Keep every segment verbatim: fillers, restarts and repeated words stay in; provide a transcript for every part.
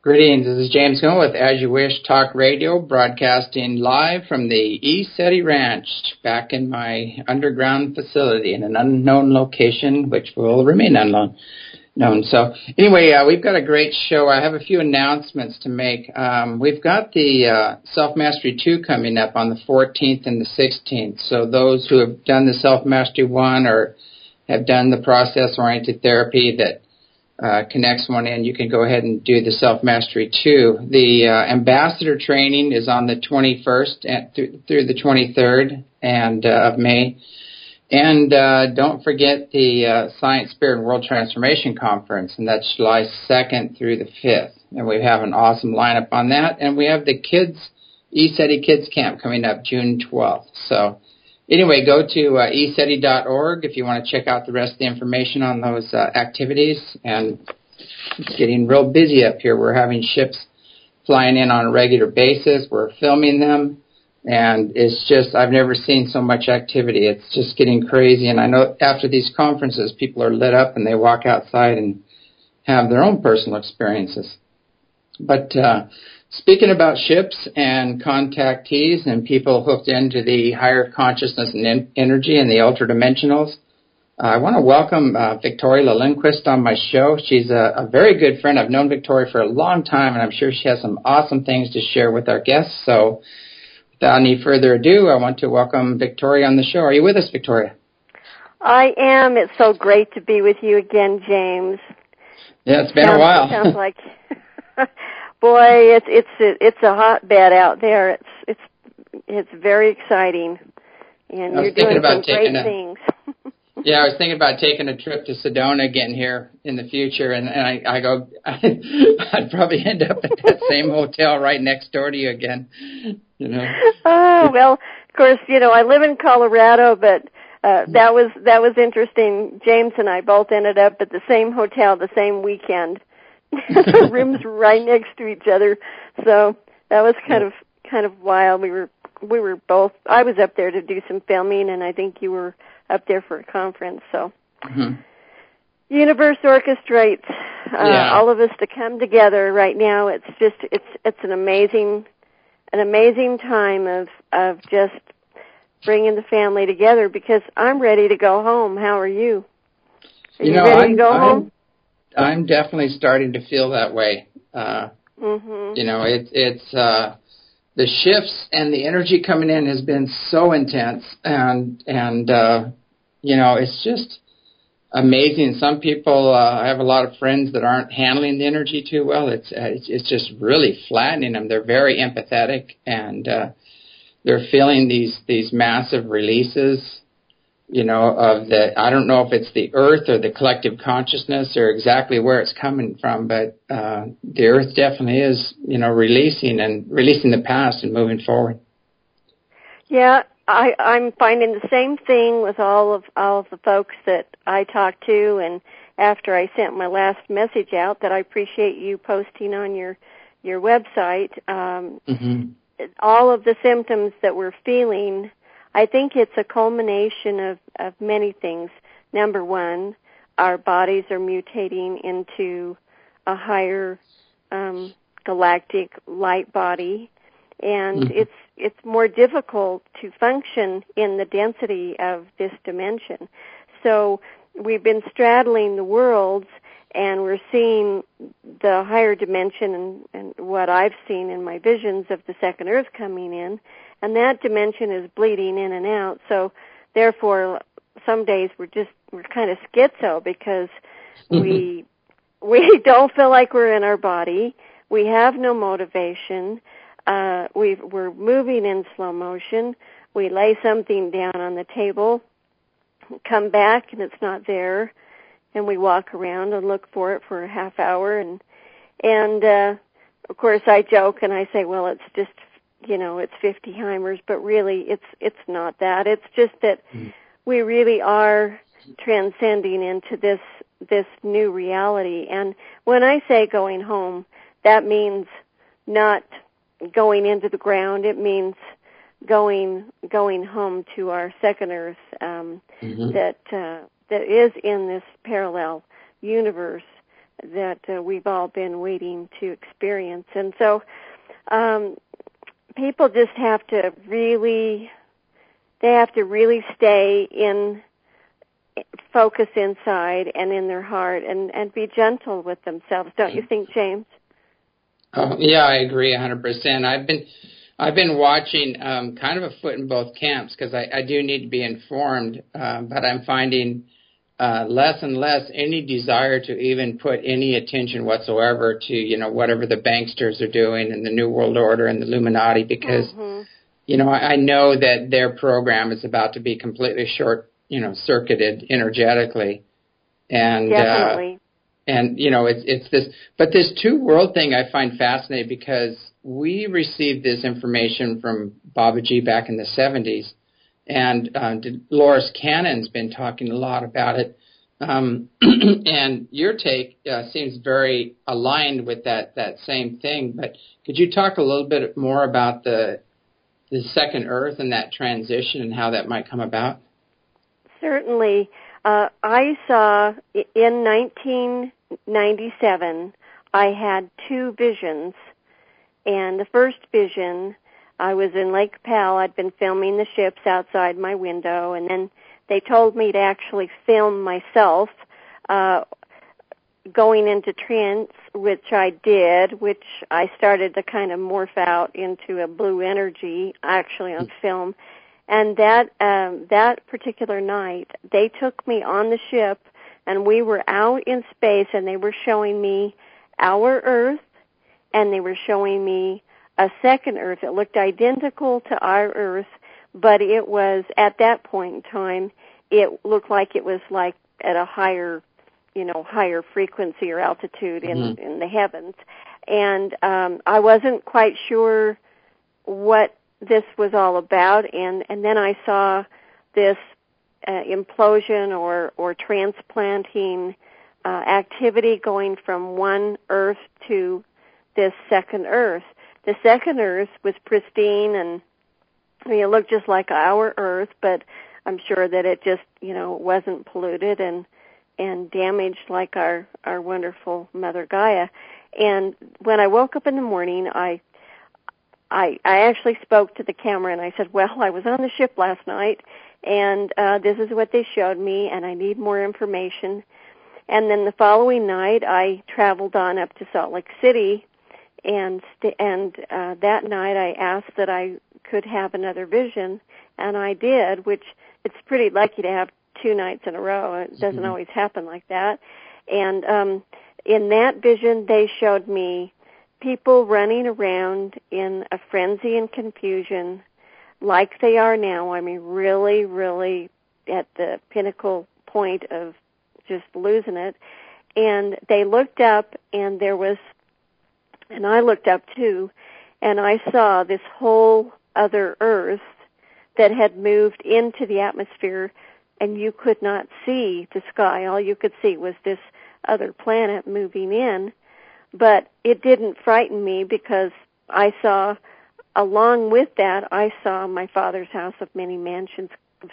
Greetings, this is James Hill with As You Wish Talk Radio, broadcasting live from the ECETI Ranch, back in my underground facility in an unknown location, which will remain unknown. Known. So anyway, uh, we've got a great show. I have a few announcements to make. Um, we've got the uh, Self-Mastery two coming up on the fourteenth and the sixteenth. So those who have done the Self-Mastery one or have done the process-oriented therapy that uh, connects one in, you can go ahead and do the Self-Mastery two. The uh, Ambassador training is on the twenty-first and th- through the twenty-third and uh, of May. And uh, don't forget the uh, Science, Spirit, and World Transformation Conference, and that's July second through the fifth. And we have an awesome lineup on that. And we have the Kids, ECETI Kids Camp coming up June twelfth. So anyway, go to uh, E C E T I dot org if you want to check out the rest of the information on those uh, activities. And it's getting real busy up here. We're having ships flying in on a regular basis. We're filming them. And it's just, I've never seen so much activity. It's just getting crazy. And I know after these conferences, people are lit up and they walk outside and have their own personal experiences. But uh, speaking about ships and contactees and people hooked into the higher consciousness and en- energy and the ultra-dimensionals, uh, I want to welcome uh, Victoria Lindquist on my show. She's a, a very good friend. I've known Victoria for a long time, and I'm sure she has some awesome things to share with our guests. So without any further ado, I want to welcome Victoria on the show. Are you with us, Victoria? I am. It's so great to be with you again, James. Yeah, it's been sounds, a while. Sounds like, boy, it's it's it's a hotbed out there. It's it's it's very exciting, and you're doing some great a, things. Yeah, I was thinking about taking a trip to Sedona again here in the future, and, and I, I go, I'd probably end up at that same hotel right next door to you again. You know. Oh well, of course, you know I live in Colorado, but uh, that was that was interesting. James and I both ended up at the same hotel the same weekend. The rooms were right next to each other, so that was kind of kind of wild. We were we were both. I was up there to do some filming, and I think you were up there for a conference. So, mm-hmm. Universe orchestrates uh, yeah. all of us to come together right now. It's just it's it's an amazing. An amazing time of, of just bringing the family together because I'm ready to go home. How are you? Are you, you know, ready I'm, to go I'm, home? I'm definitely starting to feel that way. Uh, mm-hmm. You know, it, it's uh, the shifts and the energy coming in has been so intense, and and uh, you know, it's just amazing. Some people, uh, I have a lot of friends that aren't handling the energy too well. It's it's, it's just really flattening them. They're very empathetic, and uh, they're feeling these these massive releases, you know, of the, I don't know if it's the earth or the collective consciousness or exactly where it's coming from, but uh, the earth definitely is, you know, releasing and releasing the past and moving forward. Yeah. I, I'm finding the same thing with all of all of the folks that I talk to, and after I sent my last message out that I appreciate you posting on your your website, um, mm-hmm. all of the symptoms that we're feeling, I think it's a culmination of, of many things. Number one, our bodies are mutating into a higher um, galactic light body, and mm-hmm. it's it's more difficult to function in the density of this dimension. So we've been straddling the worlds, and we're seeing the higher dimension and, and what I've seen in my visions of the second earth coming in, and that dimension is bleeding in and out. So therefore, some days we're just, we're kind of schizo because mm-hmm. we we don't feel like we're in our body. We have no motivation. Uh, we've, we're moving in slow motion. We lay something down on the table, come back, and it's not there, and we walk around and look for it for a half hour. And, and uh, of course, I joke and I say, well, it's just, you know, it's fifty Heimers, but really it's it's not that. It's just that mm. we really are transcending into this this new reality. And when I say going home, that means not going into the ground. It means going going home to our second earth um, mm-hmm. that uh, that is in this parallel universe that uh, we've all been waiting to experience. And so um, people just have to really, they have to really stay in, focus inside and in their heart, and, and be gentle with themselves. Don't you think, James? Oh, yeah, I agree one hundred percent. I've been I've been watching um, kind of a foot in both camps, because I, I do need to be informed, uh, but I'm finding uh, less and less any desire to even put any attention whatsoever to, you know, whatever the banksters are doing and the New World Order and the Illuminati, because, mm-hmm. you know, I, I know that their program is about to be completely short, you know, circuited energetically. And, Definitely. Uh, And, you know, it's it's this, but this two-world thing I find fascinating, because we received this information from Babaji back in the seventies, and uh, Dolores Cannon's been talking a lot about it, um, and your take uh, seems very aligned with that, that same thing, but could you talk a little bit more about the the second Earth and that transition and how that might come about? Certainly. Uh, I saw in nineteen ninety-seven, I had two visions, and the first vision, I was in Lake Powell. I'd been filming the ships outside my window, and then they told me to actually film myself uh, going into trance, which I did, which I started to kind of morph out into a blue energy, actually on film. And that um, that particular night, they took me on the ship, and we were out in space, and they were showing me our Earth, and they were showing me a second Earth. It looked identical to our Earth, but it was, at that point in time, it looked like it was like at a higher, you know, higher frequency or altitude in, mm-hmm. in the heavens. And um, I wasn't quite sure what this was all about, and, and then I saw this Uh, implosion or, or transplanting uh, activity going from one Earth to this second Earth. The second Earth was pristine, and I mean, it looked just like our Earth, but I'm sure that it just, you know, wasn't polluted and and damaged like our, our wonderful Mother Gaia. And when I woke up in the morning, I I, I actually spoke to the camera, and I said, well, I was on the ship last night, and uh, this is what they showed me, and I need more information. And then the following night, I traveled on up to Salt Lake City, and st- and uh, that night I asked that I could have another vision, and I did, which it's pretty lucky to have two nights in a row. It doesn't mm-hmm. always happen like that. And um, in that vision, they showed me people running around in a frenzy and confusion like they are now. I mean, really, really at the pinnacle point of just losing it. And they looked up, and there was, and I looked up too, and I saw this whole other Earth that had moved into the atmosphere, and you could not see the sky. All you could see was this other planet moving in. But it didn't frighten me, because I saw, along with that, I saw my Father's house of many mansions,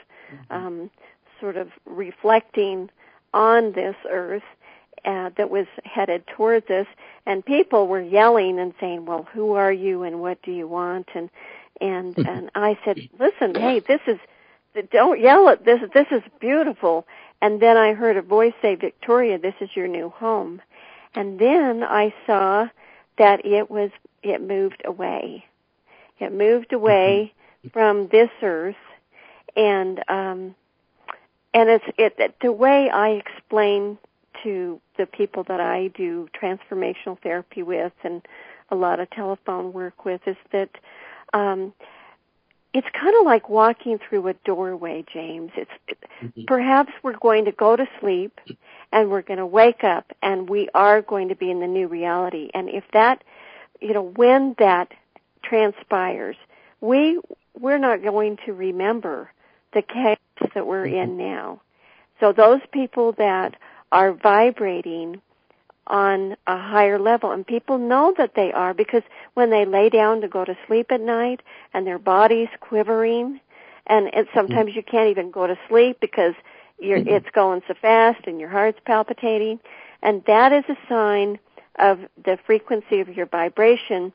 um, sort of reflecting on this Earth uh, that was headed towards us. And people were yelling and saying, well, who are you and what do you want? And and and I said, listen, hey, this is, don't yell at this. This is beautiful. And then I heard a voice say, Victoria, this is your new home. And then I saw that it was, it moved away. It moved away mm-hmm. from this Earth, and um, and it's it the way I explain to the people that I do transformational therapy with and a lot of telephone work with is that um, it's kind of like walking through a doorway, James. It's mm-hmm. perhaps we're going to go to sleep, and we're going to wake up, and we are going to be in the new reality. And if that, you know, when that transpires, we we're not going to remember the chaos that we're mm-hmm. in now. So those people that are vibrating on a higher level, and people know that they are, because when they lay down to go to sleep at night and their body's quivering, and it, sometimes you can't even go to sleep because you're, it's going so fast and your heart's palpitating, And that is a sign of the frequency of your vibration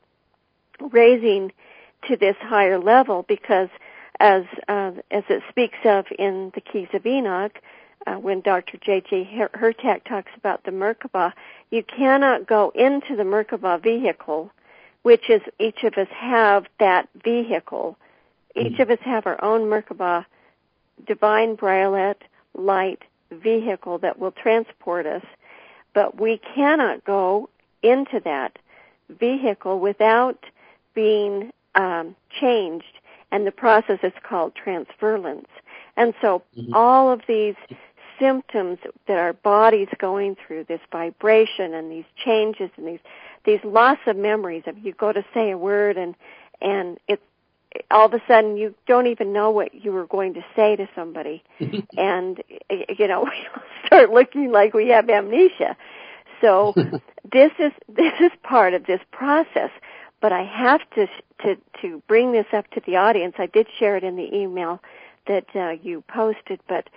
raising to this higher level, because as uh, as it speaks of in the Keys of Enoch, uh, when Doctor J J Hurtak talks about the Merkabah, you cannot go into the Merkabah vehicle, which is each of us have that vehicle. Each mm-hmm. of us have our own Merkabah, divine Braille light vehicle that will transport us, but we cannot go into that vehicle without being um, changed, and the process is called transference. And so mm-hmm. all of these symptoms that our body's going through, this vibration and these changes and these these loss of memories of you go to say a word and and it's all of a sudden you don't even know what you were going to say to somebody, and you know we start looking like we have amnesia. So this is this is part of this process. But I have to to to bring this up to the audience. I did share it in the email that uh, you posted, but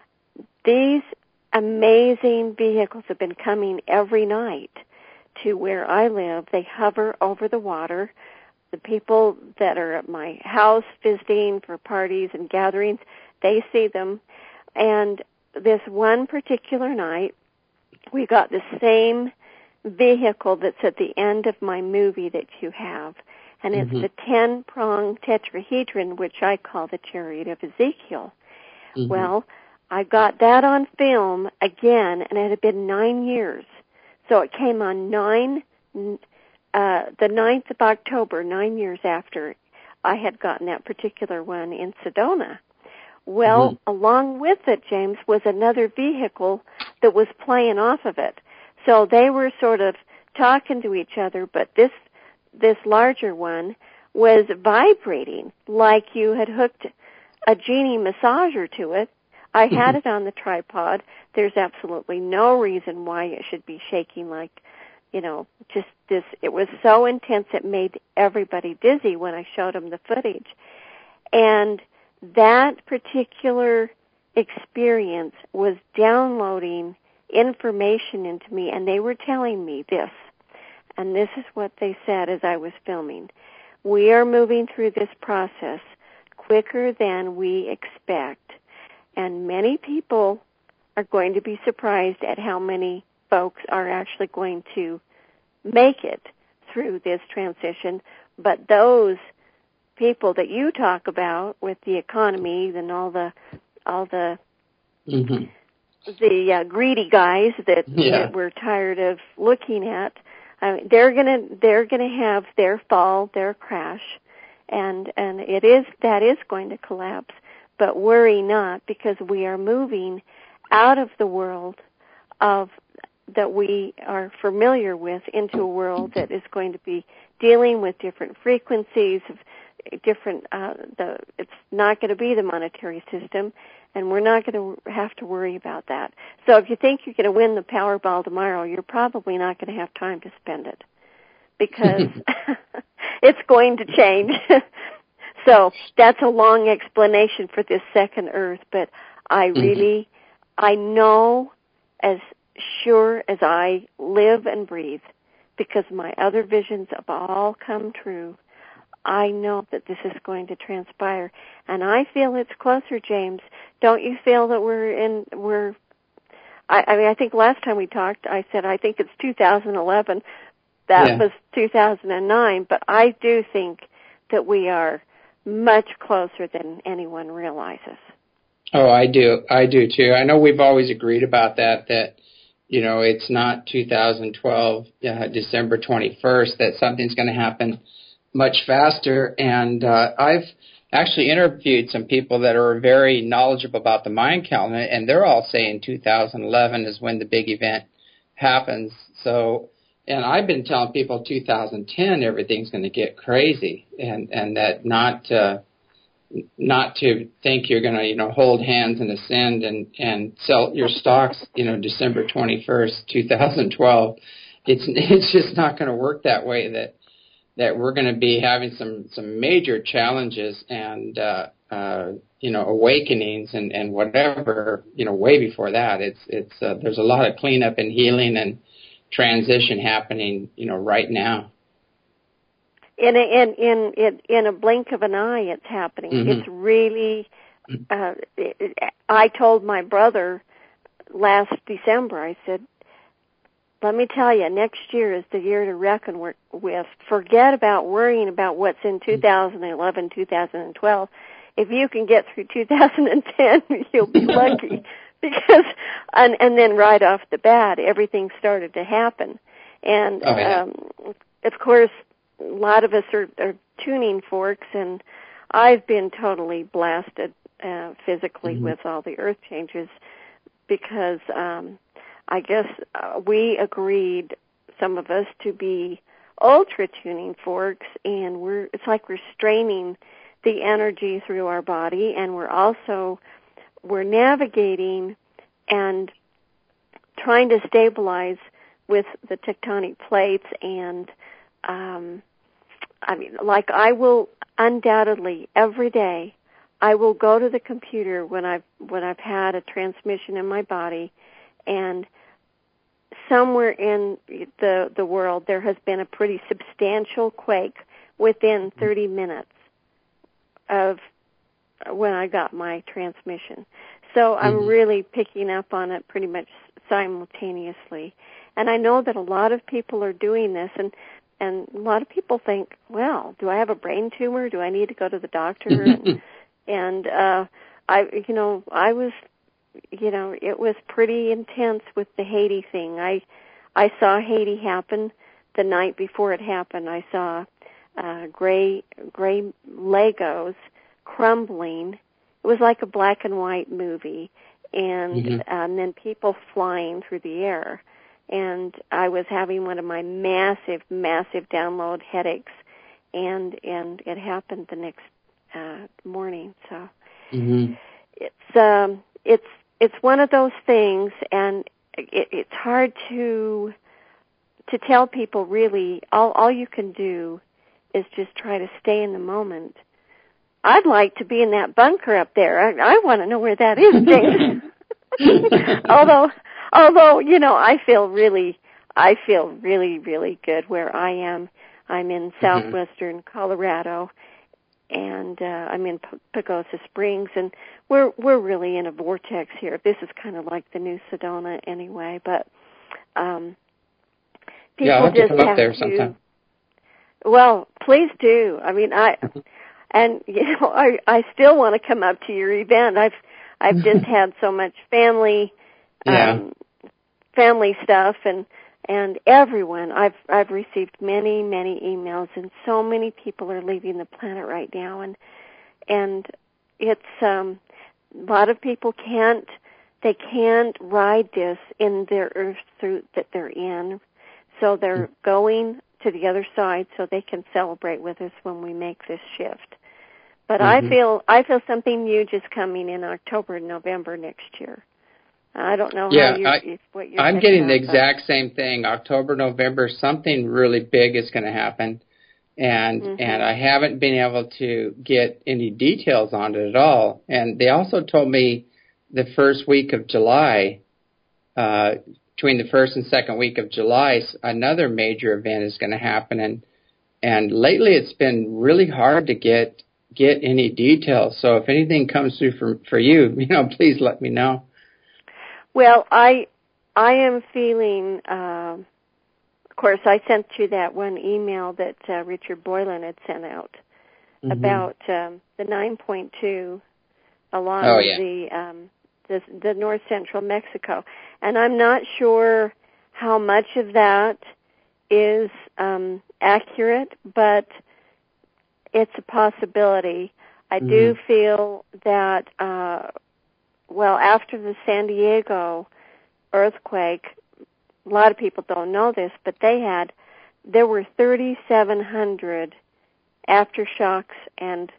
these amazing vehicles have been coming every night to where I live. They hover over the water. The people that are at my house visiting for parties and gatherings, they see them. And this one particular night, we got the same vehicle that's at the end of my movie that you have, and it's mm-hmm. the ten-pronged tetrahedron, which I call the Chariot of Ezekiel. Mm-hmm. Well, I got that on film again, and it had been nine years. So it came on nine, uh, the ninth of October, nine years after I had gotten that particular one in Sedona. Well, mm-hmm. along with it, James, was another vehicle that was playing off of it. So they were sort of talking to each other, but this this larger one was vibrating like you had hooked a genie massager to it. I had it on the tripod. There's absolutely no reason why it should be shaking like, you know, just this. It was so intense it made everybody dizzy when I showed them the footage. And that particular experience was downloading information into me, and they were telling me this, and this is what they said as I was filming. We are moving through this process quicker than we expect, and many people are going to be surprised at how many folks are actually going to make it through this transition, but those people that you talk about with the economy and all the all the mm-hmm. the uh, greedy guys that, yeah. that we're tired of looking at, I mean, they're gonna they're gonna have their fall, their crash, and and it is that is going to collapse. But worry not, because we are moving out of the world of that we are familiar with into a world that is going to be dealing with different frequencies, different. Uh, the it's not going to be the monetary system. And we're not going to have to worry about that. So if you think you're going to win the Powerball tomorrow, you're probably not going to have time to spend it, because it's going to change. So that's a long explanation for this second Earth, but I really, mm-hmm. I know as sure as I live and breathe, because my other visions have all come true, I know that this is going to transpire, and I feel it's closer, James. Don't you feel that we're in, we're, I, I mean, I think last time we talked, I said I think it's two thousand eleven. That yeah. was two thousand nine, but I do think that we are much closer than anyone realizes. Oh, I do. I do, too. I know we've always agreed about that, that, you know, it's not two thousand twelve, uh, December twenty-first, that something's going to happen much faster. And uh, I've actually interviewed some people that are very knowledgeable about the Mayan calendar, and they're all saying two thousand eleven is when the big event happens. So, and I've been telling people two thousand ten everything's going to get crazy, and and that not uh, not to think you're going to, you know, hold hands and ascend and and sell your stocks, you know, December twenty-first, two thousand twelve. It's it's just not going to work that way. That that we're going to be having some, some major challenges, and uh, uh, you know, awakenings and, and whatever, you know, way before that. It's it's uh, there's a lot of cleanup and healing and transition happening, you know, right now. In a, in in in in a blink of an eye, it's happening. Mm-hmm. It's really. Uh, it, I told my brother last December. I said, "Let me tell you, next year is the year to reckon with. Forget about worrying about what's in two thousand eleven, two thousand twelve. If you can get through two thousand ten, you'll be lucky." Because and and then right off the bat, everything started to happen, and oh, yeah. um, of course. A lot of us are, are tuning forks, and I've been totally blasted uh, physically mm-hmm. with all the earth changes because um, I guess uh, we agreed, some of us, to be ultra tuning forks, and we're it's like we're straining the energy through our body, and we're also we're navigating and trying to stabilize with the tectonic plates and. Um, I mean, like I will undoubtedly every day, I will go to the computer when I've when I've had a transmission in my body, and somewhere in the the world there has been a pretty substantial quake within thirty minutes of when I got my transmission. So I'm mm-hmm. really picking up on it pretty much simultaneously, and I know that a lot of people are doing this and. And a lot of people think, well, do I have a brain tumor? Do I need to go to the doctor? and and uh, I, you know, I was, you know, it was pretty intense with the Haiti thing. I, I saw Haiti happen the night before it happened. I saw uh, gray, gray Legos crumbling. It was like a black and white movie, and mm-hmm. uh, and then people flying through the air. And I was having one of my massive, massive download headaches, and and it happened the next uh, morning. So mm-hmm. it's um, it's it's one of those things, and it, it's hard to to tell people really. All all you can do is just try to stay in the moment. I'd like to be in that bunker up there. I, I want to know where that is, James. Although. Although, you know, I feel really, I feel really, really good where I am. I'm in southwestern mm-hmm. Colorado, and uh, I'm in P- Pagosa Springs, and we're we're really in a vortex here. This is kind of like the new Sedona, anyway. But um, people yeah, I'll have just to come have up there to. sometime. Well, please do. I mean, I and you know, I I still want to come up to your event. I've I've just had so much family. Yeah. Um, family stuff and and everyone I've I've received many many emails, and so many people are leaving the planet right now, and and it's um a lot of people can't they can't ride this in their earth suit that they're in, so they're mm-hmm. going to the other side so they can celebrate with us when we make this shift. But mm-hmm. I feel I feel something huge is coming in October and November next year. I don't know yeah, how you, I, what you're I'm getting out, the exact same thing. October, November, something really big is going to happen, and mm-hmm. and I haven't been able to get any details on it at all. And they also told me the first week of July, uh, between the first and second week of July, another major event is going to happen. And and lately it's been really hard to get get any details. So if anything comes through for for you, you know, please let me know. Well, I I am feeling, uh, of course, I sent you that one email that uh, Richard Boylan had sent out mm-hmm. about um, the nine point two along oh, yeah. the, um, the the north central Mexico. And I'm not sure how much of that is um, accurate, but it's a possibility. I mm-hmm. do feel that... Uh, Well, after the San Diego earthquake, a lot of people don't know this, but they had, there were thirty-seven hundred aftershocks and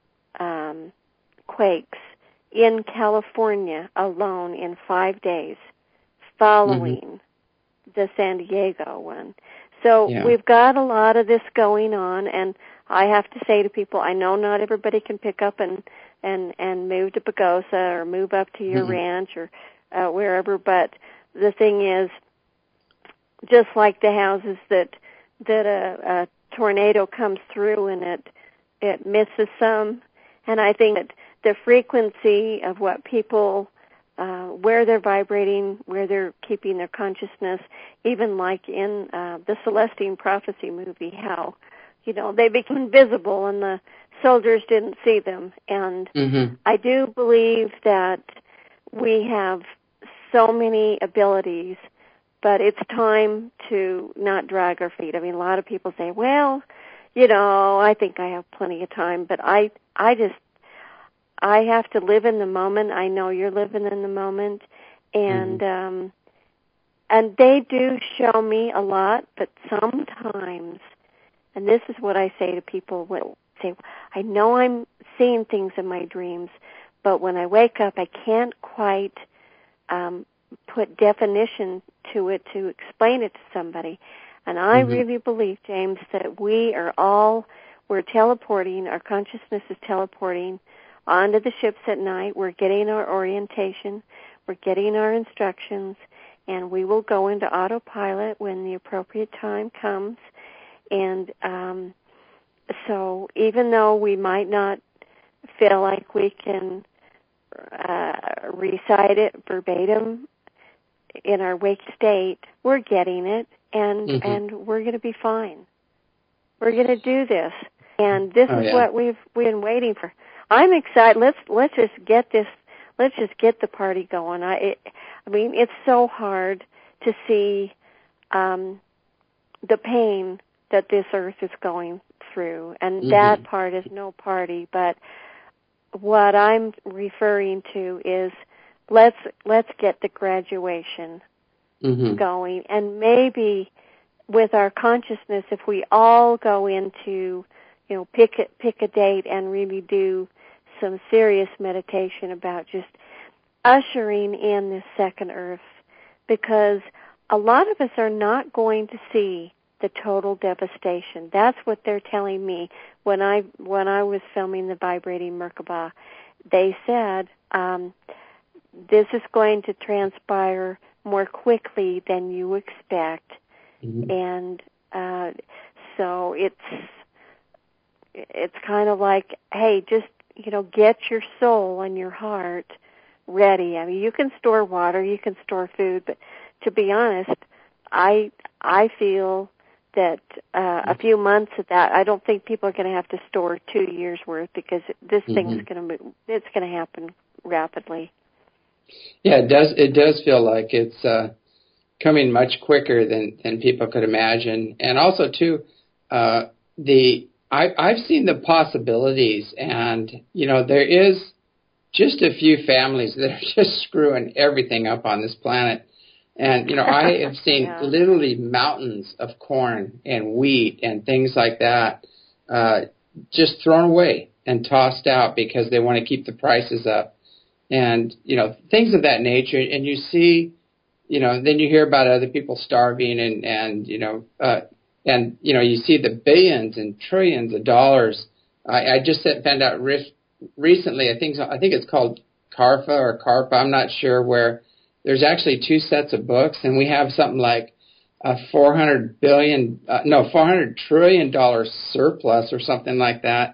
um, quakes in California alone in five days following mm-hmm. the San Diego one. So yeah. we've got a lot of this going on, and I have to say to people, I know not everybody can pick up and and and move to Pagosa or move up to your mm-hmm. ranch or uh, wherever, but the thing is, just like the houses that that a, a tornado comes through and it it misses some, and I think that the frequency of what people, uh, where they're vibrating, where they're keeping their consciousness, even like in uh, the Celestine Prophecy movie, how, you know, they became visible and the soldiers didn't see them. And mm-hmm. I do believe that we have so many abilities, but it's time to not drag our feet. I mean, a lot of people say, well, you know, I think I have plenty of time, but I, I just, I have to live in the moment. I know you're living in the moment, and mm-hmm. um, and they do show me a lot, but sometimes, and this is what I say to people when say, I know I'm seeing things in my dreams, but when I wake up, I can't quite um, put definition to it to explain it to somebody. And I mm-hmm. really believe, James, that we are all, we're teleporting, our consciousness is teleporting onto the ships at night. We're getting our orientation, we're getting our instructions, and we will go into autopilot when the appropriate time comes. And um, so even though we might not feel like we can uh, recite it verbatim in our wake state, we're getting it, and mm-hmm. and we're going to be fine. We're going to do this, and this oh, is yeah. what we've we've been waiting for. I'm excited. Let's let's just get this. Let's just get the party going. I it, I mean, it's so hard to see um, the pain that this earth is going through, and mm-hmm. that part is no party. But what I'm referring to is let's let's get the graduation mm-hmm. going, and maybe with our consciousness, if we all go into, you know, pick a, pick a date and really do some serious meditation about just ushering in this second earth, because a lot of us are not going to see the total devastation. That's what they're telling me when I when I was filming the Vibrating Merkaba. They said um, this is going to transpire more quickly than you expect, mm-hmm. and uh, so it's it's kind of like, hey, just you know, get your soul and your heart ready. I mean, you can store water, you can store food, but to be honest, I I feel that uh, a few months of that, I don't think people are going to have to store two years worth, because this mm-hmm. thing's going to move. It's going to happen rapidly. Yeah, it does. It does feel like it's uh, coming much quicker than, than people could imagine, and also too, uh, the I, I've seen the possibilities, and you know there is just a few families that are just screwing everything up on this planet. And, you know, I have seen yeah. literally mountains of corn and wheat and things like that uh, just thrown away and tossed out because they want to keep the prices up. And, you know, things of that nature. And you see, you know, then you hear about other people starving and, and you know, uh, and, you know, you see the billions and trillions of dollars. I, I just found out re- recently, I think, I think it's called CARFA or CARPA, I'm not sure, where there's actually two sets of books, and we have something like a four hundred billion, uh, no, four hundred trillion dollars surplus or something like that.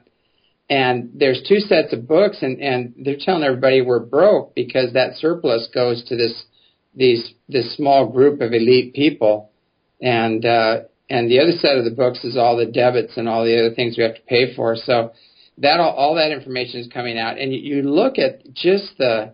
And there's two sets of books, and, and they're telling everybody we're broke because that surplus goes to this these this small group of elite people, and uh, and the other set of the books is all the debits and all the other things we have to pay for. So that all, all that information is coming out, and you, you look at just the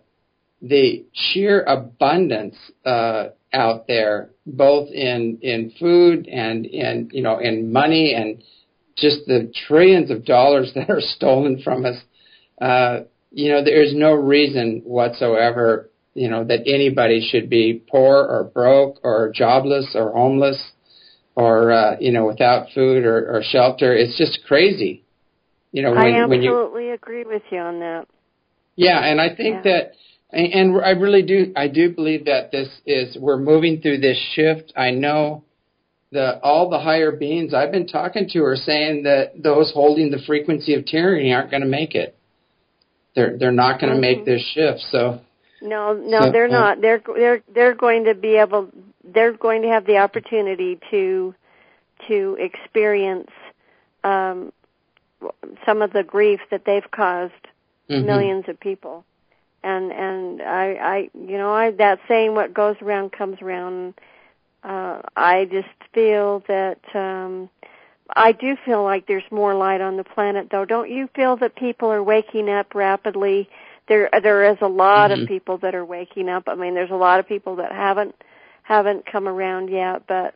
the sheer abundance uh, out there, both in, in food and in, you know, in money, and just the trillions of dollars that are stolen from us. Uh, you know, there is no reason whatsoever, you know, that anybody should be poor or broke or jobless or homeless or, uh, you know, without food or, or shelter. It's just crazy. You know, when, I absolutely when you, agree with you on that. Yeah, and I think yeah. that, and I really do, I do believe that this is, we're moving through this shift. I know the all the higher beings I've been talking to are saying that those holding the frequency of tyranny aren't going to make it. They're they're not going to mm-hmm. make this shift. So no, no, so, they're uh, not. They're they're they're going to be able. They're going to have the opportunity to to experience um, some of the grief that they've caused mm-hmm. millions of people. And and I, I you know I that saying, what goes around comes around. Uh, I just feel that um, I do feel like there's more light on the planet, though. Don't you feel that people are waking up rapidly? There there is a lot mm-hmm. of people that are waking up. I mean, there's a lot of people that haven't haven't come around yet, but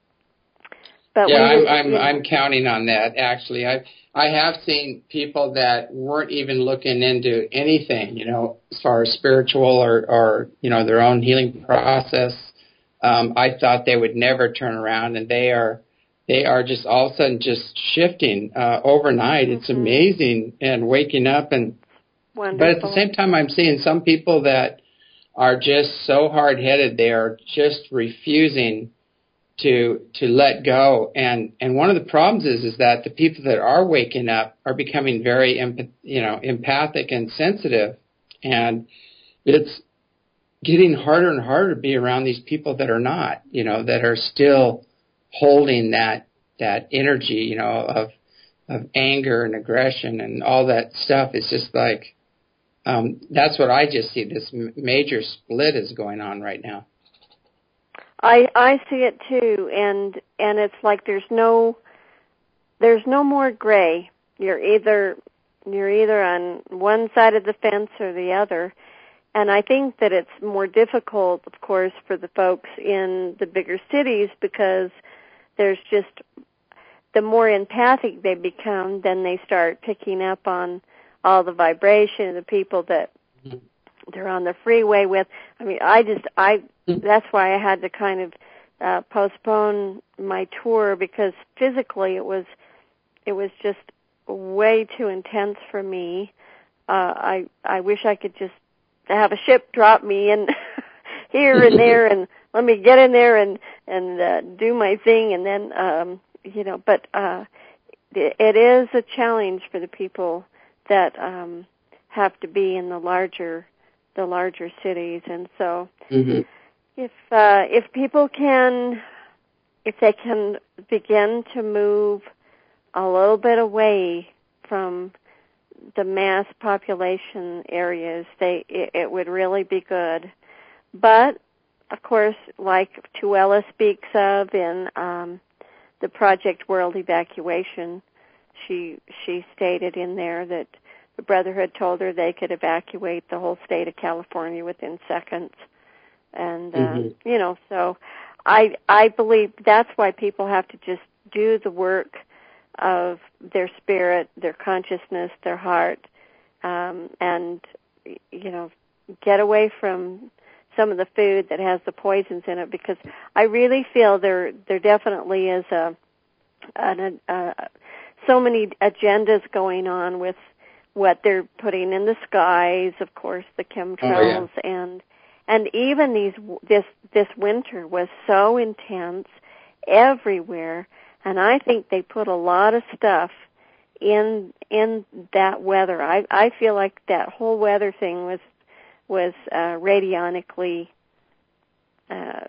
but yeah, we, I'm I'm, you know, I'm counting on that. Actually, I I have seen people that weren't even looking into anything, you know, as far as spiritual or or you know their own healing process. Um, I thought they would never turn around, and they are they are just all of a sudden just shifting uh, overnight. Mm-hmm. It's amazing, and waking up. And Wonderful. But at the same time, I'm seeing some people that are just so hard-headed. They are just refusing to to let go. And and one of the problems is is that the people that are waking up are becoming very empath, you know empathic and sensitive, and it's getting harder and harder to be around these people that are not, you know, that are still holding that that energy, you know, of of anger and aggression and all that stuff. It's just like um, that's what I just see. This m- major split is going on right now. I I see it too, and and it's like there's no there's no more gray. You're either you're either on one side of the fence or the other. And I think that it's more difficult, of course, for the folks in the bigger cities because there's just, the more empathic they become, then they start picking up on all the vibration of the people that mm-hmm. they're on the freeway with. I mean, I just, I, that's why I had to kind of uh, postpone my tour because physically it was, it was just way too intense for me. Uh, I, I wish I could just to have a ship drop me in here and there and let me get in there and and uh, do my thing and then um you know but uh it, it is a challenge for the people that um have to be in the larger the larger cities. And so mm-hmm. if uh if people can if they can begin to move a little bit away from the mass population areas, they it, it would really be good. But of course, like Tuella speaks of in um, the Project World Evacuation, she she stated in there that the Brotherhood told her they could evacuate the whole state of California within seconds, and uh, mm-hmm. you know, so I I believe that's why people have to just do the work of their spirit, their consciousness, their heart, um, and, you know, get away from some of the food that has the poisons in it, because I really feel there there definitely is a, an, uh, so many agendas going on with what they're putting in the skies, of course, the chemtrails, oh, yeah. and and even these this this winter was so intense everywhere. And I think they put a lot of stuff in in that weather. I I feel like that whole weather thing was was uh, radionically uh,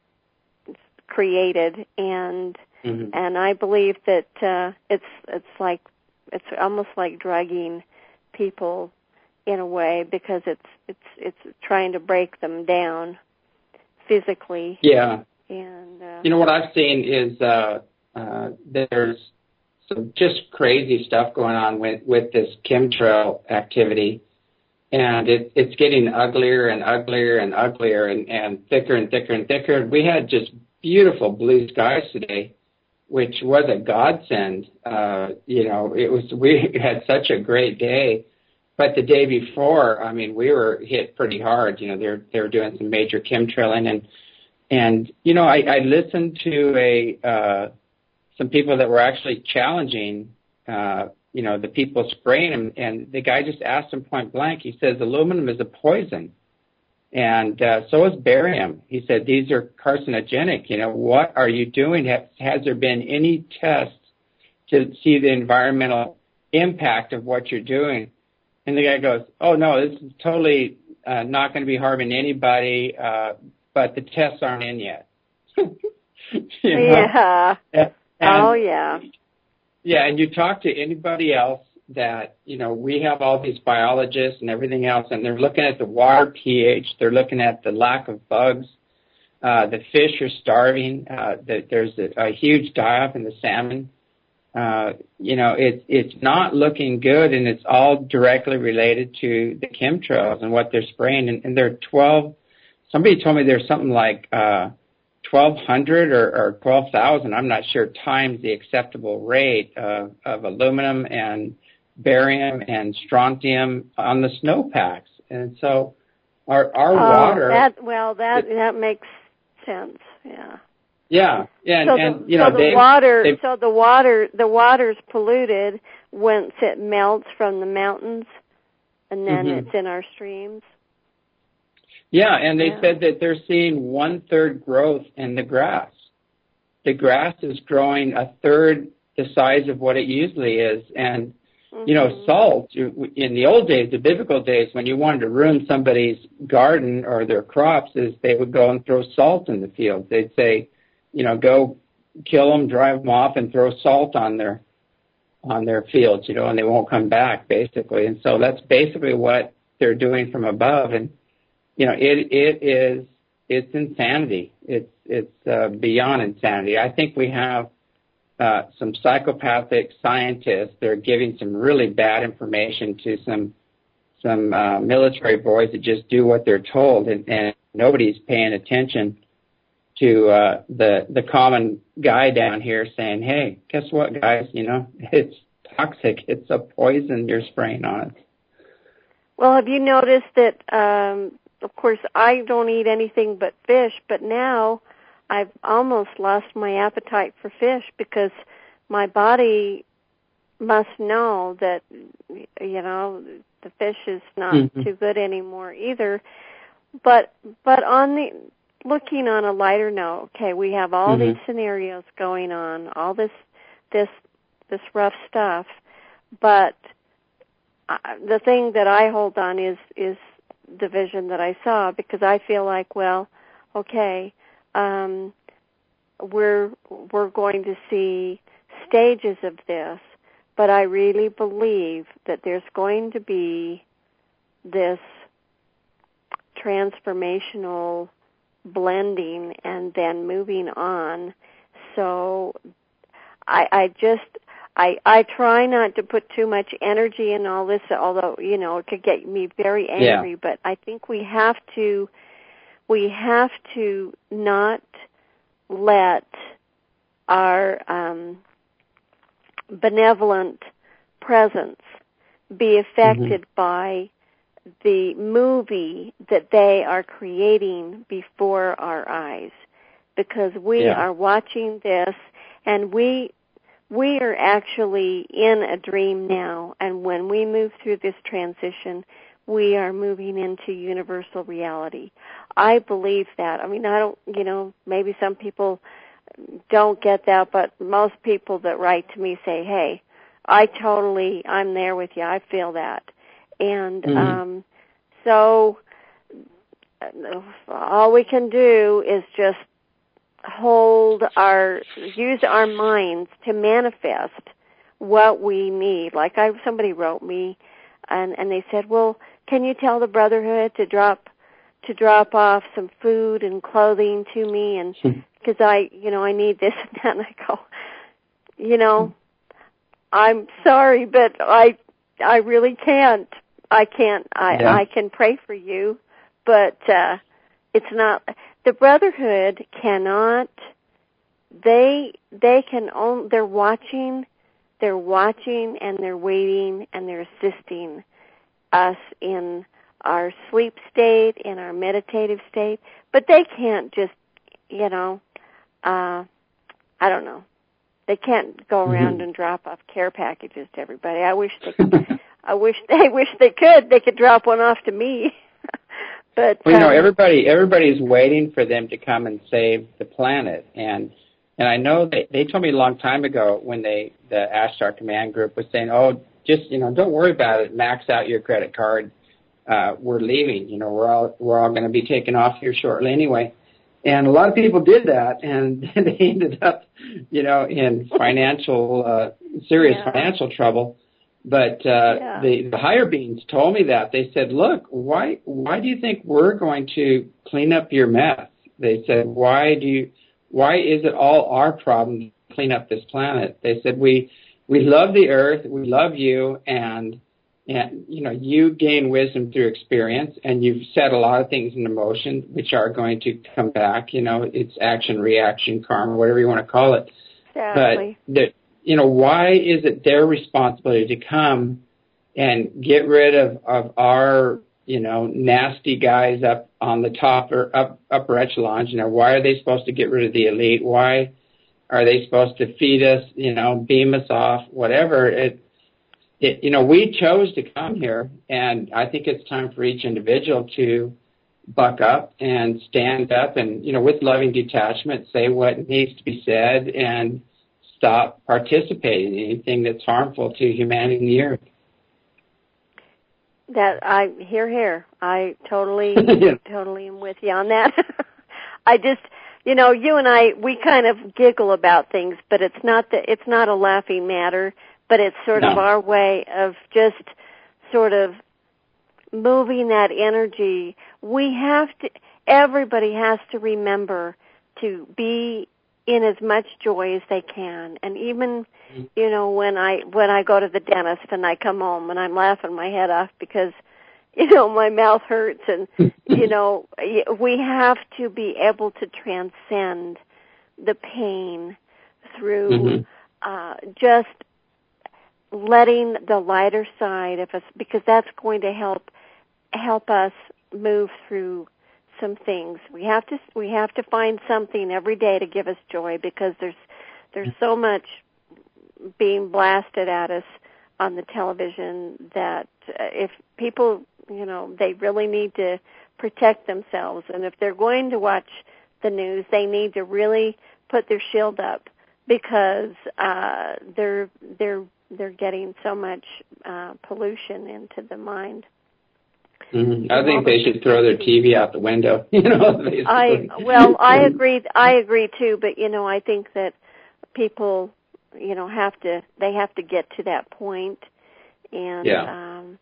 created, and mm-hmm. and I believe that uh, it's it's like it's almost like drugging people in a way, because it's it's it's trying to break them down physically. Yeah. And uh, you know what I've seen is. Uh, Uh, there's some just crazy stuff going on with, with this chemtrail activity, and it, it's getting uglier and uglier and uglier and, and thicker and thicker and thicker. We had just beautiful blue skies today, which was a godsend. Uh, you know, it was we had such a great day, but the day before, I mean, we were hit pretty hard. You know, they're they were doing some major chemtrailing, and and you know, I, I listened to a. Uh, some people that were actually challenging, uh, you know, the people spraying them, and the guy just asked him point blank. He says, aluminum is a poison. And uh, so is barium. He said, these are carcinogenic. You know, what are you doing? Has, has there been any tests to see the environmental impact of what you're doing? And the guy goes, oh, no, this is totally uh, not going to be harming anybody, uh, but the tests aren't in yet. you know? Yeah. And, oh, yeah. Yeah, and you talk to anybody else that, you know, we have all these biologists and everything else, and they're looking at the water pH, they're looking at the lack of bugs, uh, the fish are starving, uh, the, there's a, a huge die-off in the salmon. Uh, you know, it, it's not looking good, and it's all directly related to the chemtrails and what they're spraying. And, and there are twelve, somebody told me there's something like uh, twelve hundred or, or twelve thousand, I'm not sure, times the acceptable rate of, of aluminum and barium and strontium on the snowpacks. And so our, our oh, water... That, well, that, that makes sense, yeah. Yeah, yeah, and, so the, and you know, so the they, water, they, so the water, the water's polluted once it melts from the mountains, and then mm-hmm. it's in our streams. Yeah, and they yeah. said that they're seeing one third growth in the grass. The grass is growing a third the size of what it usually is, and mm-hmm. you know, salt. In the old days, the biblical days, when you wanted to ruin somebody's garden or their crops, is they would go and throw salt in the field. They'd say, you know, go kill them, drive them off, and throw salt on their on their fields, you know, and they won't come back, basically. And so that's basically what they're doing from above. And you know, it it is it's insanity. It's it's uh, beyond insanity. I think we have uh, some psychopathic scientists. They're giving some really bad information to some some uh, military boys that just do what they're told, and, and nobody's paying attention to uh, the the common guy down here saying, hey, guess what, guys? You know, it's toxic. It's a poison you're spraying on it. Well, have you noticed that, um, of course, I don't eat anything but fish, but now I've almost lost my appetite for fish because my body must know that, you know, the fish is not mm-hmm. too good anymore either. But but on the looking on a lighter note, okay, we have all mm-hmm. these scenarios going on, all this this this rough stuff, but uh, the thing that I hold on is is the vision that I saw, because I feel like, well, okay, um, we're we're going to see stages of this, but I really believe that there's going to be this transformational blending and then moving on. So I, I just, I, I try not to put too much energy in all this, although, you know, it could get me very angry, yeah. but I think we have to, we have to not let our um, benevolent presence be affected mm-hmm. by the movie that they are creating before our eyes, because we yeah. are watching this, and we we are actually in a dream now, and when we move through this transition, we are moving into universal reality. I believe that. I mean, I don't, you know, maybe some people don't get that, but most people that write to me say, hey, I totally, I'm there with you, I feel that. And mm-hmm. um, so all we can do is just hold our, use our minds to manifest what we need. Like I, somebody wrote me, and, and they said, well, can you tell the Brotherhood to drop to drop off some food and clothing to me? And because I, you know, I need this and that. And I go, you know, I'm sorry, but I, I really can't. I can't. I, yeah. I can pray for you, but uh, it's not. The Brotherhood cannot. They they can own. They're watching. They're watching and they're waiting and they're assisting us in our sleep state, in our meditative state. But they can't just, you know, uh, I don't know. They can't go around mm-hmm. and drop off care packages to everybody. I wish they could. I wish they wish they could. They could drop one off to me. But well, you know, um, everybody everybody's waiting for them to come and save the planet, and and I know they they told me a long time ago when they the Ashtar Command Group was saying, oh, just you know, don't worry about it, max out your credit card. Uh, we're leaving. You know, we're all we're all going to be taking off here shortly anyway. And a lot of people did that, and they ended up, you know, in financial, uh, serious yeah. financial trouble. But uh, yeah. the, the higher beings told me that. They said, look, why why do you think we're going to clean up your mess? They said, why do you, why is it all our problem to clean up this planet? They said, we we love the earth, we love you, and And, you know, you gain wisdom through experience, and you've set a lot of things in motion, which are going to come back. You know, it's action, reaction, karma, whatever you want to call it. Exactly. But, the, you know, why is it their responsibility to come and get rid of, of our, you know, nasty guys up on the top or up, upper echelons? You know, why are they supposed to get rid of the elite? Why are they supposed to feed us, you know, beam us off, whatever? It, It, you know, we chose to come here, and I think it's time for each individual to buck up and stand up and, you know, with loving detachment, say what needs to be said and stop participating in anything that's harmful to humanity and the earth. That I hear here. I totally, yeah. totally am with you on that. I just, you know, you and I, we kind of giggle about things, but it's not the, it's not a laughing matter. But it's sort no. of our way of just sort of moving that energy. We have to, everybody has to remember to be in as much joy as they can. And even, you know, when I, when I go to the dentist and I come home and I'm laughing my head off because, you know, my mouth hurts and, you know, we have to be able to transcend the pain through, mm-hmm. uh, just letting the lighter side of us, because that's going to help help us move through some things. We have to we have to find something every day to give us joy, because there's there's so much being blasted at us on the television that if people, you know, they really need to protect themselves, and if they're going to watch the news, they need to really put their shield up, because uh, they're they're they're getting so much uh, pollution into the mind. Mm-hmm. I think they should throw their T V out the window. You know, basically. I well, I agree. I agree too. But you know, I think that people, you know, have to. They have to get to that point. And yeah, um,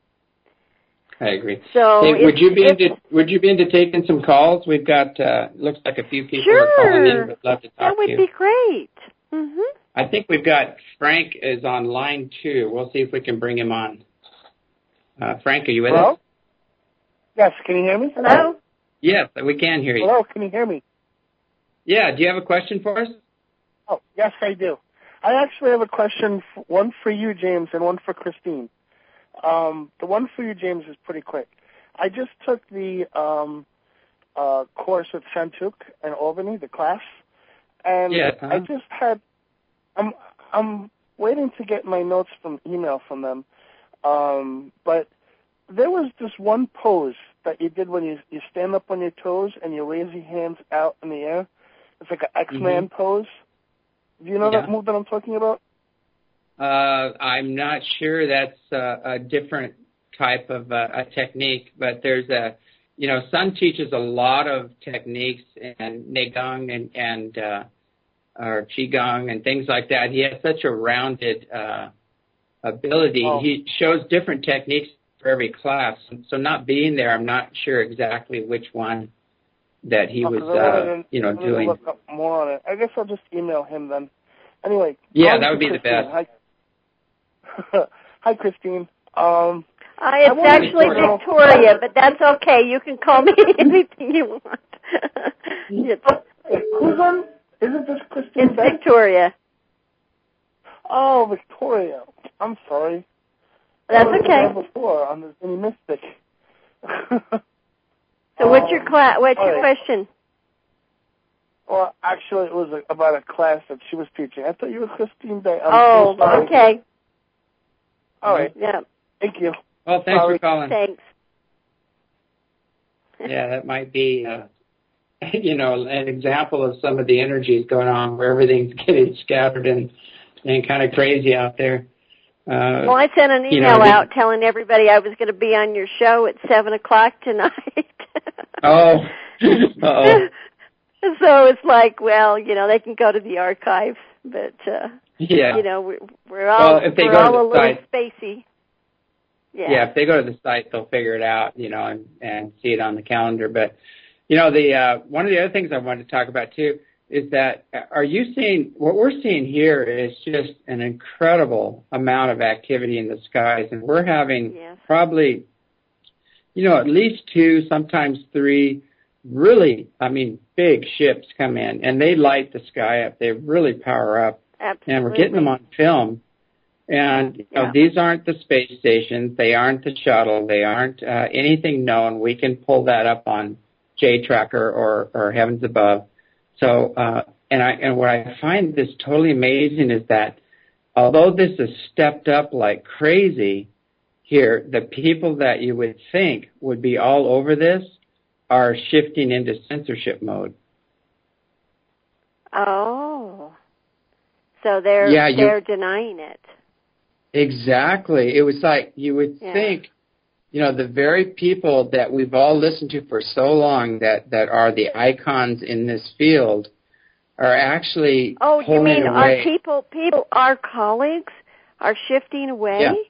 I agree. So, hey, would you be if, into Would you be into taking some calls? We've got uh, looks like a few people sure, are calling in. Would love to talk that would to you. be great. Mm-hmm. I think we've got Frank is on line two. We'll see if we can bring him on. Uh, Frank, are you with Hello? us? Yes, can you hear me? Hello? Yes, we can hear you. Hello, can you hear me? Yeah, do you have a question for us? Oh, yes, I do. I actually have a question, one for you, James, and one for Christine. Um, the one for you, James, is pretty quick. I just took the um, uh, course with Santuk in Albany, the class, and yeah, uh-huh. I just had, I'm, I'm waiting to get my notes from email from them, um, but there was this one pose that you did when you you stand up on your toes and you raise your hands out in the air. It's like an X-Man mm-hmm. pose. Do you know yeah. that move that I'm talking about? Uh, I'm not sure. That's uh, a different type of uh, a technique, but there's a, you know, Sun teaches a lot of techniques and Neigong and, and uh, or Qigong and things like that. He has such a rounded uh, ability. Oh. He shows different techniques for every class. So not being there, I'm not sure exactly which one that he oh, was, uh, you know, doing. Look up more on it. I guess I'll just email him then. Anyway. Yeah, that would be Christine. the best. Hi, Hi Christine. Um, uh, it's actually Victoria, Victoria, but that's okay. You can call me anything you want. it's, Who's on? Isn't this Christine? It's Beck? Victoria. Oh, Victoria. I'm sorry. That's okay. Before on the Zinni Mystic. So what's your cla- What's All your right. question? Well, actually, it was a, about a class that she was teaching. I thought you were Christine Day. I'm oh, so sorry. okay. All right. Yeah. Thank you. Well, thanks sorry. for calling. Thanks. yeah, that might be, uh, you know, an example of some of the energies going on where everything's getting scattered and, and kind of crazy out there. Uh, well, I sent an email you know, out telling everybody I was going to be on your show at seven o'clock tonight. oh, uh-oh. So it's like, well, you know, they can go to the archive, but uh, yeah, you know, we're, we're all well, if they we're go all to a the little site, spacey. Yeah. yeah, if they go to the site, they'll figure it out, you know, and, and see it on the calendar. But you know, the uh, one of the other things I wanted to talk about too is that are you seeing what we're seeing here is just an incredible amount of activity in the skies, and we're having yes. probably, you know, at least two, sometimes three, really, I mean, big ships come in, and they light the sky up. They really power up, Absolutely. and we're getting them on film. And you know, yeah. these aren't the space stations. They aren't the shuttle. They aren't uh, anything known. We can pull that up on J Tracker or, or Heavens Above. So, uh, and I and what I find this totally amazing is that although this is stepped up like crazy here, the people that you would think would be all over this are shifting into censorship mode. Oh, so they're yeah, you, they're denying it. Exactly. It was like you would yeah. think, you know, the very people that we've all listened to for so long that, that are the icons in this field are actually oh, pulling you mean away. our people, people, our colleagues are shifting away? Yeah.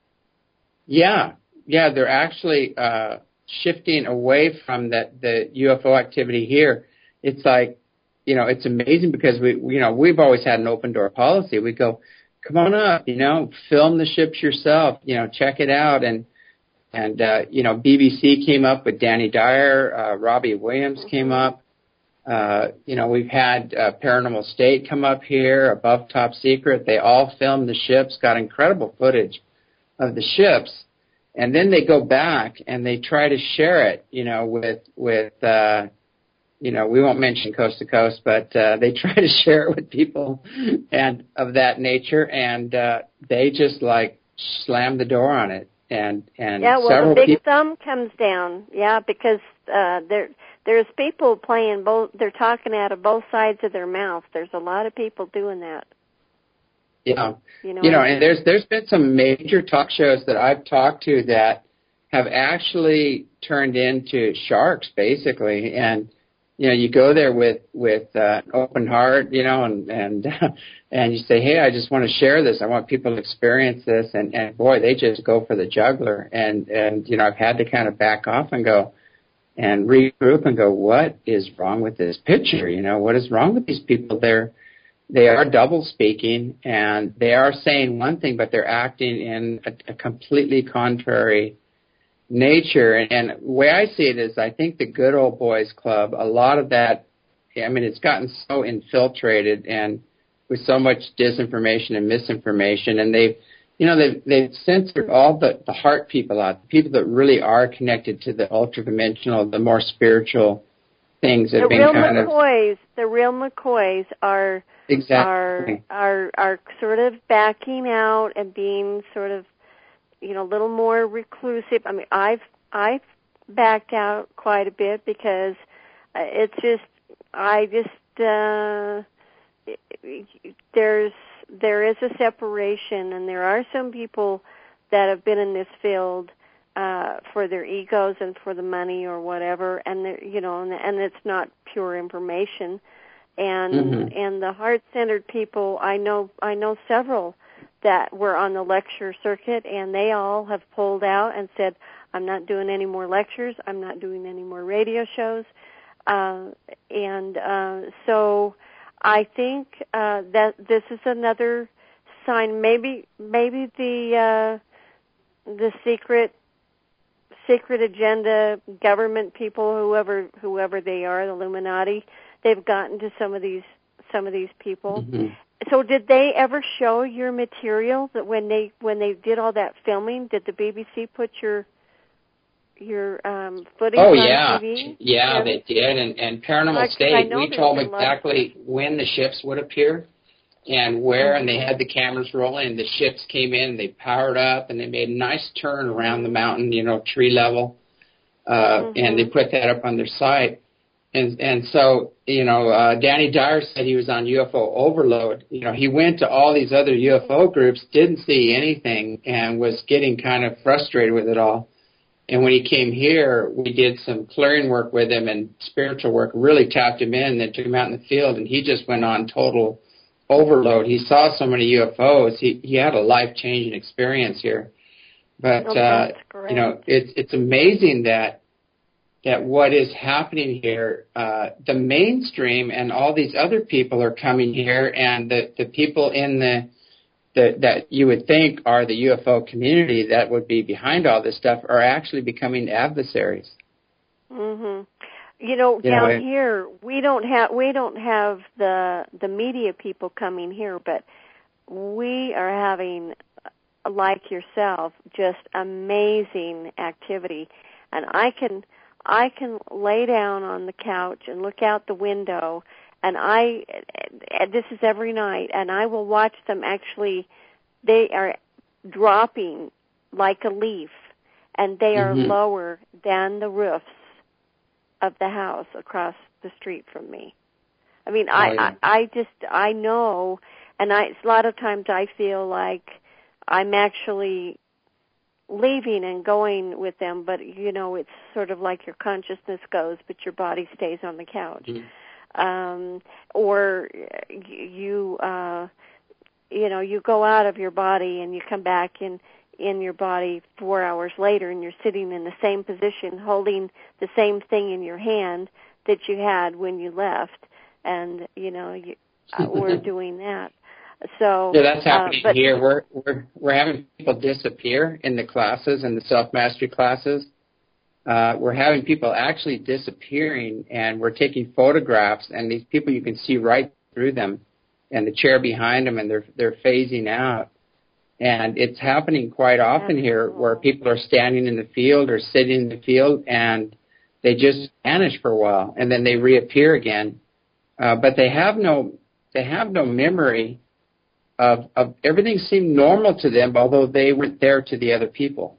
Yeah. Yeah, they're actually uh, shifting away from the, the U F O activity here. It's like, you know, it's amazing because we, you know, we've always had an open door policy. We go, come on up, you know, film the ships yourself, you know, check it out. And, and uh, you know, B B C came up with Danny Dyer, uh, Robbie Williams mm-hmm. came up. Uh, you know, we've had uh, Paranormal State come up here, Above Top Secret. They all filmed the ships, got incredible footage of the ships. And then they go back and they try to share it, you know, with, with, uh, you know, we won't mention Coast to Coast, but uh, they try to share it with people and of that nature, and uh, they just like slam the door on it. And and yeah, well, several the big people, thumb comes down, yeah, because uh, there there's people playing both. They're talking out of both sides of their mouth. There's a lot of people doing that. Yeah, you know, you know, and there's there's been some major talk shows that I've talked to that have actually turned into sharks, basically, and. You know, you go there with with uh, an open heart, you know, and and and you say, hey, I just want to share this. I want people to experience this, and and boy, they just go for the jugular. And and you know, I've had to kind of back off and go and regroup and go, what is wrong with this picture? You know, what is wrong with these people? They're they are double speaking, and they are saying one thing, but they're acting in a, a completely contrary nature. And, and the way I see it is I think the Good Old Boys Club, a lot of that, I mean, it's gotten so infiltrated and with so much disinformation and misinformation, and they've, you know, they've, they've censored all the, the heart people out, the people that really are connected to the ultra-dimensional, the more spiritual things that the have been real kind McCoys, of... The real McCoys are, exactly. are, are, are sort of backing out and being sort of, you know, a little more reclusive. I mean, I've I've backed out quite a bit because it's just I just uh, there's there is a separation, and there are some people that have been in this field uh, for their egos and for the money or whatever, and they're, you know, and, and it's not pure information. And mm-hmm. and the heart-centered people, I know I know several that were on the lecture circuit, and they all have pulled out and said, I'm not doing any more lectures, I'm not doing any more radio shows. Uh, and uh, so I think uh, that this is another sign. Maybe maybe the uh, the secret secret agenda government people, whoever whoever they are, the Illuminati, they've gotten to some of these some of these people. Mm-hmm. So did they ever show your material that when they when they did all that filming? Did the B B C put your your um, footage oh, on yeah. T V? Yeah, yeah, they did. And, and Paranormal uh, State, we told them exactly of... when the ships would appear and where, and they had the cameras rolling, and the ships came in, and they powered up, and they made a nice turn around the mountain, you know, tree level. uh, mm-hmm. and they put that up on their site. And and so, you know, uh, Danny Dyer said he was on U F O overload. You know, he went to all these other U F O groups, didn't see anything, and was getting kind of frustrated with it all. And when he came here, we did some clearing work with him and spiritual work, really tapped him in, then took him out in the field, and he just went on total overload. He saw so many U F Os. He he had a life-changing experience here. But, oh, uh, great. you know, it's it's amazing that that what is happening here, uh, the mainstream and all these other people are coming here, and the, the people in the, the that you would think are the U F O community that would be behind all this stuff are actually becoming adversaries. Mhm. You know, you down know, it, here we don't have we don't have the the media people coming here, but we are having, like yourself, just amazing activity, and I can. I can lay down on the couch and look out the window, and I, this is every night, and I will watch them actually, they are dropping like a leaf, and they are mm-hmm. lower than the roofs of the house across the street from me. I mean, oh, I, yeah. I, I just, I know, and I, a lot of times I feel like I'm actually leaving and going with them, but you know, it's sort of like your consciousness goes, but your body stays on the couch. Mm-hmm. Um, or you, uh, you know, you go out of your body and you come back in, in your body four hours later, and you're sitting in the same position, holding the same thing in your hand that you had when you left, and you know, you, uh, we're doing that. So yeah, that's happening uh, but, here. We're we're we're having people disappear in the classes, in the self-mastery classes. Uh, we're having people actually disappearing, and we're taking photographs, and these people, you can see right through them, and the chair behind them, and they're they're phasing out. And it's happening quite often here, where people are standing in the field or sitting in the field, and they just vanish for a while, and then they reappear again. Uh, but they have no they have no memory. Of, of everything seemed normal to them, although they weren't there to the other people.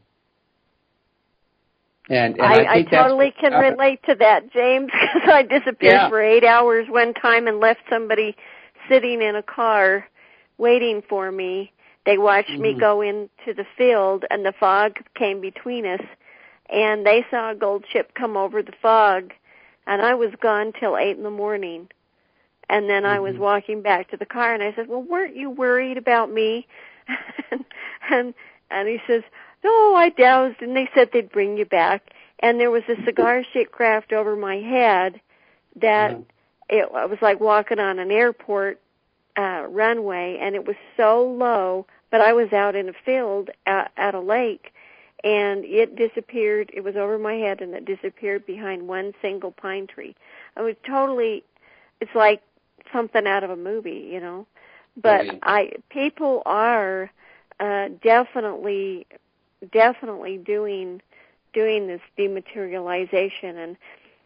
And, and I, I, I, think I totally that's can happened. relate to that, James, because I disappeared yeah. for eight hours one time and left somebody sitting in a car waiting for me. They watched mm-hmm. me go into the field, and the fog came between us, and they saw a gold ship come over the fog, and I was gone till eight in the morning. And then I was walking back to the car, and I said, well, weren't you worried about me? and, and and he says, no, I dowsed, and they said they'd bring you back. And there was a cigar-shaped craft over my head that uh-huh. it, it was like walking on an airport uh, runway, and it was so low, but I was out in a field at, at a lake, and it disappeared. It was over my head, and it disappeared behind one single pine tree. I was totally, it's like something out of a movie, you know. But oh, yeah. I people are uh, definitely definitely doing doing this dematerialization, and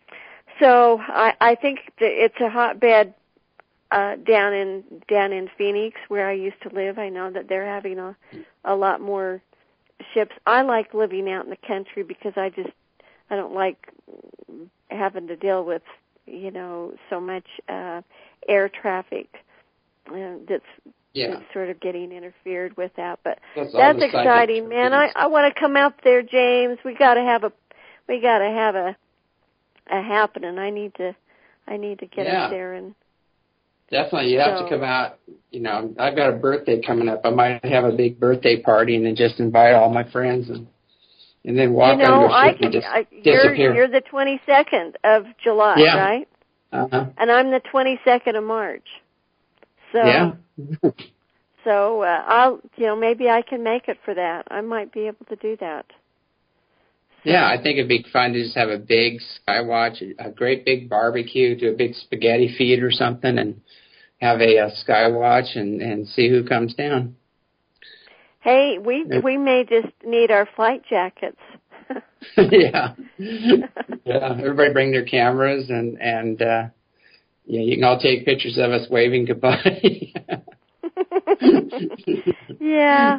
so I, I think that it's a hotbed uh, down in down in Phoenix where I used to live. I know that they're having a a lot more ships. I like living out in the country because I just I don't like having to deal with, you know, so much uh, air traffic uh, that's, yeah. that's sort of getting interfered with that. But that's, that's exciting, man. I, I want to come out there, James. We got to have a we got to have a a happening. I need to I need to get yeah. up there and definitely you have so, to come out. You know, I've got a birthday coming up. I might have a big birthday party and then just invite all my friends and. And then walk you know, under I ship can, and just I, you're, disappear. You're the twenty-second of July, yeah. right? Uh-huh. And I'm the twenty-second of March. So, yeah. so uh, I'll, you know, maybe I can make it for that. I might be able to do that. So. Yeah, I think it'd be fun to just have a big skywatch, a great big barbecue, do a big spaghetti feed or something, and have a, a skywatch and, and see who comes down. Hey, we we may just need our flight jackets. yeah, yeah. Everybody bring their cameras, and and uh, yeah, you can all take pictures of us waving goodbye. yeah.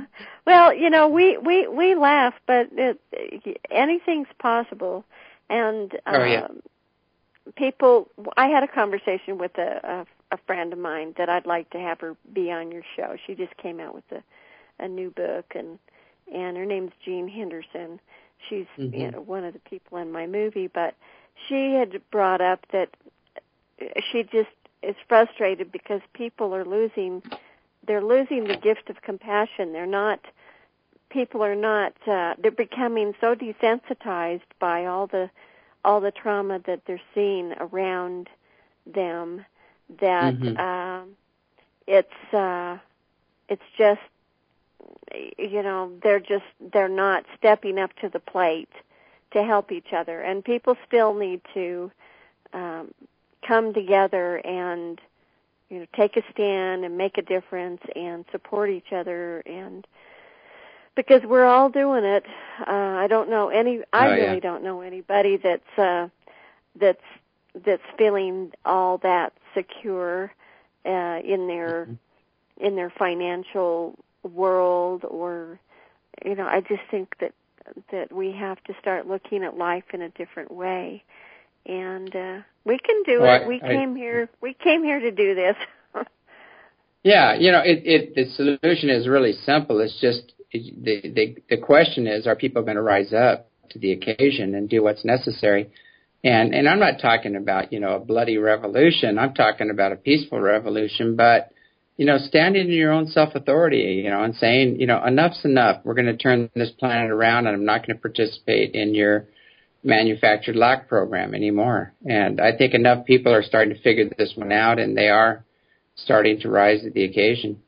Well, you know, we, we, we laugh, but it, anything's possible. And uh, oh, yeah. people, I had a conversation with a, a, a friend of mine that I'd like to have her be on your show. She just came out with a, a new book, and and her name's Jean Henderson. She's mm-hmm. you know, one of the people in my movie, but she had brought up that she just is frustrated because people are losing, they're losing the gift of compassion. They're not, people are not, uh, they're becoming so desensitized by all the, all the trauma that they're seeing around them that, mm-hmm. um, it's, uh, it's just, you know, they're just, they're not stepping up to the plate to help each other. And people still need to, um, come together and, you know, take a stand and make a difference and support each other, and because we're all doing it. Uh, I don't know any. I oh, really yeah. don't know anybody that's uh, that's that's feeling all that secure uh, in their mm-hmm. in their financial world, or you know, I just think that that we have to start looking at life in a different way. And uh, we can do well, it. We I, came I, here. We came here to do this. yeah, you know, it, it. The solution is really simple. It's just it, the, the the question is: are people going to rise up to the occasion and do what's necessary? And and I'm not talking about you know a bloody revolution. I'm talking about a peaceful revolution. But you know, standing in your own self-authority, you know, and saying, you know, enough's enough. We're going to turn this planet around, and I'm not going to participate in your manufactured lack program anymore. And I think enough people are starting to figure this one out, and they are starting to rise to the occasion.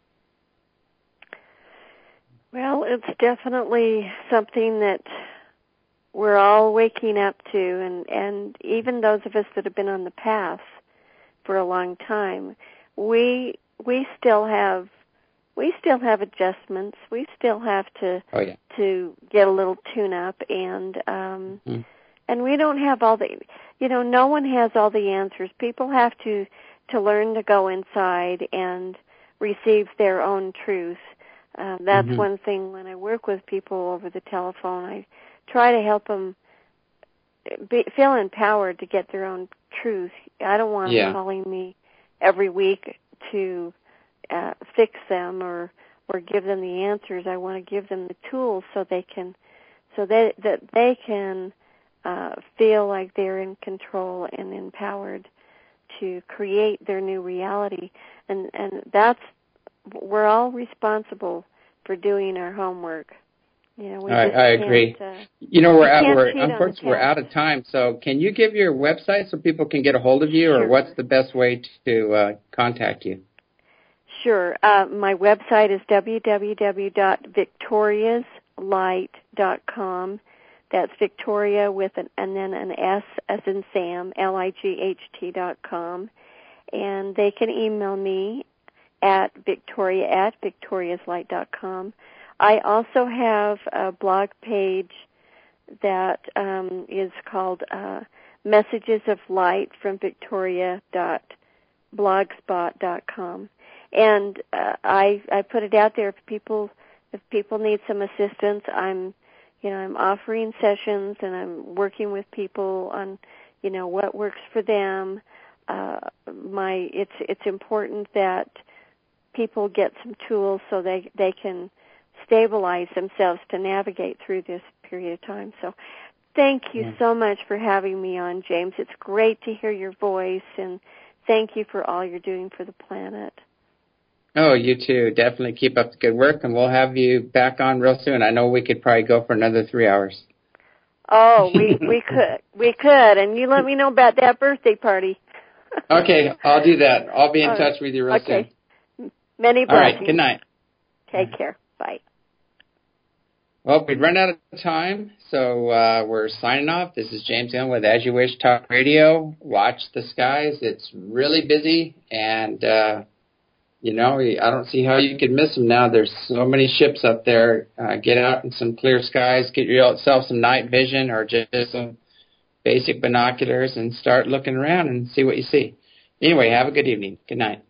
Well, it's definitely something that we're all waking up to, and, and even those of us that have been on the path for a long time, we we still have we still have adjustments. We still have to oh, yeah. to get a little tune up, and um, mm-hmm. and we don't have all the, you know, no one has all the answers. People have to to learn to go inside and receive their own truth. Uh, that's mm-hmm. one thing when I work with people over the telephone. I try to help them be, feel empowered to get their own truth. I don't want yeah. them calling me every week to Uh, fix them or or give them the answers. I want to give them the tools so they can so that that they can uh, feel like they're in control and empowered to create their new reality. And and that's, we're all responsible for doing our homework. You know, we I, just I agree. Uh, you know, we're we out, we're unfortunately unfortunately we're out of time. So, can you give your website so people can get a hold of you, sure. or what's the best way to uh, contact you? Sure. Uh, my website is w w w dot victorias light dot com. That's Victoria with an and then an S as in Sam, L I G H T dot com. And they can email me at victoria at victorias light dot com. I also have a blog page that um, is called uh, Messages of Light from Victoria dot blogspot dot com. And uh, I I put it out there if people if people need some assistance. I'm you know I'm offering sessions, and I'm working with people on you know what works for them. Uh, my it's it's important that people get some tools so they they can stabilize themselves to navigate through this period of time. So thank you yeah. so much for having me on, James. It's great to hear your voice, and thank you for all you're doing for the planet. Oh, you too. Definitely keep up the good work, and we'll have you back on real soon. I know we could probably go for another three hours. Oh, we, we could. We could. And you let me know about that birthday party. Okay, I'll do that. I'll be in All touch right. with you real okay. soon. Many blessings. All right, good night. Take care. Bye. Well, we've run out of time, so uh, we're signing off. This is James Young with As You Wish Talk Radio. Watch the skies. It's really busy, and... Uh, You know, I don't see how you could miss them now. There's so many ships up there. Uh, get out in some clear skies, get yourself some night vision or just some basic binoculars and start looking around and see what you see. Anyway, have a good evening. Good night.